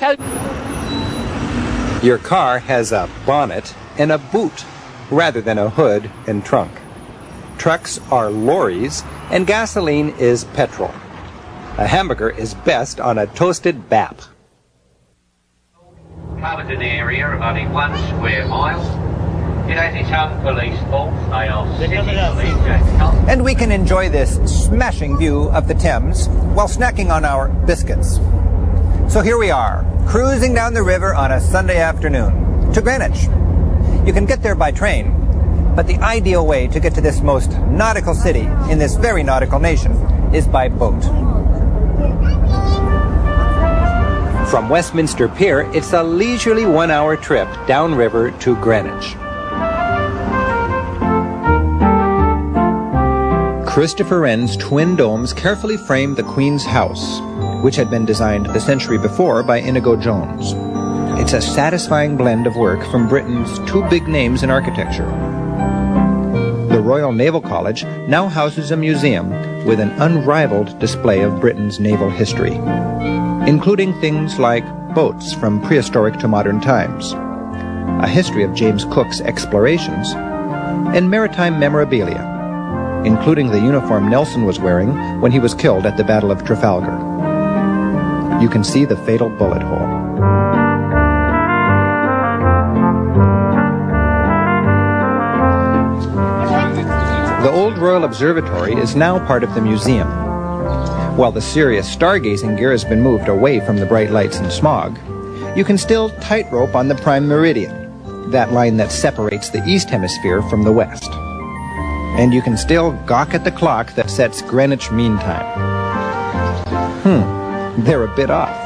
tell... Your car has a bonnet and a boot, rather than a hood and trunk. Trucks are lorries, and gasoline is petrol. A hamburger is best on a toasted bap. Covered an area of only 1 square mile. It has its own police force. They are city police. And we can enjoy this smashing view of the Thames while snacking on our biscuits. So here we are, cruising down the river on a Sunday afternoon to Greenwich. You can get there by train, but the ideal way to get to this most nautical city in this very nautical nation is by boat. From Westminster Pier, it's a leisurely 1-hour trip downriver to Greenwich. Christopher Wren's twin domes carefully frame the Queen's House, which had been designed the century before by Inigo Jones. It's a satisfying blend of work from Britain's 2 big names in architecture. The Royal Naval College now houses a museum with an unrivaled display of Britain's naval history, including things like boats from prehistoric to modern times, a history of James Cook's explorations, and maritime memorabilia, including the uniform Nelson was wearing when he was killed at the Battle of Trafalgar. You can see the fatal bullet hole. The old Royal Observatory is now part of the museum. While the serious stargazing gear has been moved away from the bright lights and smog, you can still tightrope on the prime meridian, that line that separates the east hemisphere from the west. And you can still gawk at the clock that sets Greenwich Mean Time. They're a bit off.